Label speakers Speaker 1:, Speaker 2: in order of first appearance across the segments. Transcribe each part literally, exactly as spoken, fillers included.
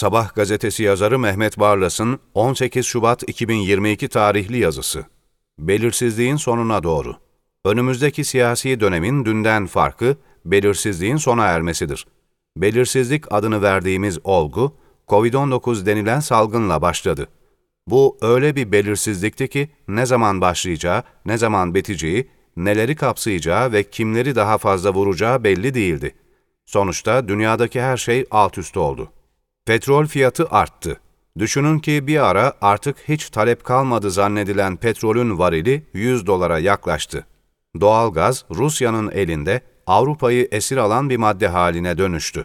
Speaker 1: Sabah gazetesi yazarı Mehmet Barlas'ın on sekiz Şubat iki bin yirmi iki tarihli yazısı. Belirsizliğin sonuna doğru. Önümüzdeki siyasi dönemin dünden farkı, belirsizliğin sona ermesidir. Belirsizlik adını verdiğimiz olgu, kovid on dokuz denilen salgınla başladı. Bu öyle bir belirsizlikti ki ne zaman başlayacağı, ne zaman biteceği, neleri kapsayacağı ve kimleri daha fazla vuracağı belli değildi. Sonuçta dünyadaki her şey alt üst oldu. Petrol fiyatı arttı. Düşünün ki bir ara artık hiç talep kalmadı zannedilen petrolün varili yüz dolara yaklaştı. Doğalgaz Rusya'nın elinde Avrupa'yı esir alan bir madde haline dönüştü.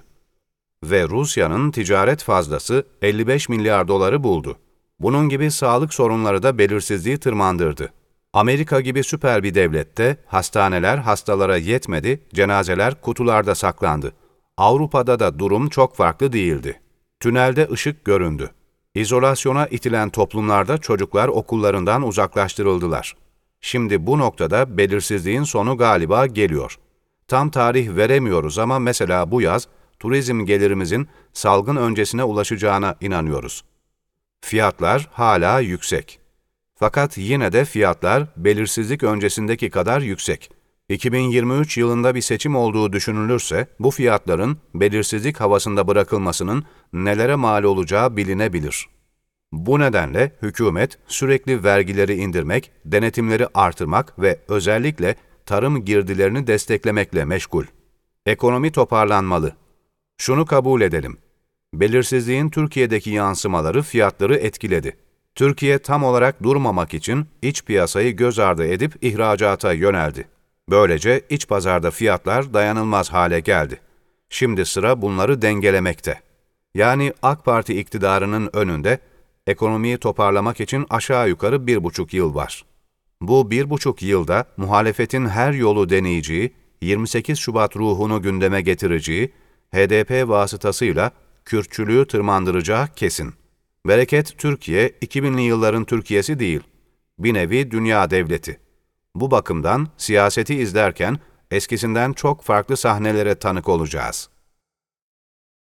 Speaker 1: Ve Rusya'nın ticaret fazlası elli beş milyar doları buldu. Bunun gibi sağlık sorunları da belirsizliği tırmandırdı. Amerika gibi süper bir devlette hastaneler hastalara yetmedi, cenazeler kutularda saklandı. Avrupa'da da durum çok farklı değildi. Tünelde ışık göründü. İzolasyona itilen toplumlarda çocuklar okullarından uzaklaştırıldılar. Şimdi bu noktada belirsizliğin sonu galiba geliyor. Tam tarih veremiyoruz ama mesela bu yaz turizm gelirimizin salgın öncesine ulaşacağına inanıyoruz. Fiyatlar hala yüksek. Fakat yine de fiyatlar belirsizlik öncesindeki kadar yüksek. iki bin yirmi üç yılında bir seçim olduğu düşünülürse bu fiyatların belirsizlik havasında bırakılmasının nelere mal olacağı bilinebilir. Bu nedenle hükümet sürekli vergileri indirmek, denetimleri artırmak ve özellikle tarım girdilerini desteklemekle meşgul. Ekonomi toparlanmalı. Şunu kabul edelim. Belirsizliğin Türkiye'deki yansımaları fiyatları etkiledi. Türkiye tam olarak durmamak için iç piyasayı göz ardı edip ihracata yöneldi. Böylece iç pazarda fiyatlar dayanılmaz hale geldi. Şimdi sıra bunları dengelemekte. Yani AK Parti iktidarının önünde ekonomiyi toparlamak için aşağı yukarı bir buçuk yıl var. Bu bir buçuk yılda muhalefetin her yolu deneyeceği, yirmi sekiz Şubat ruhunu gündeme getireceği, H D P vasıtasıyla Kürtçülüğü tırmandıracağı kesin. Bereket Türkiye, iki binli yılların Türkiye'si değil, bir nevi dünya devleti. Bu bakımdan siyaseti izlerken eskisinden çok farklı sahnelere tanık olacağız.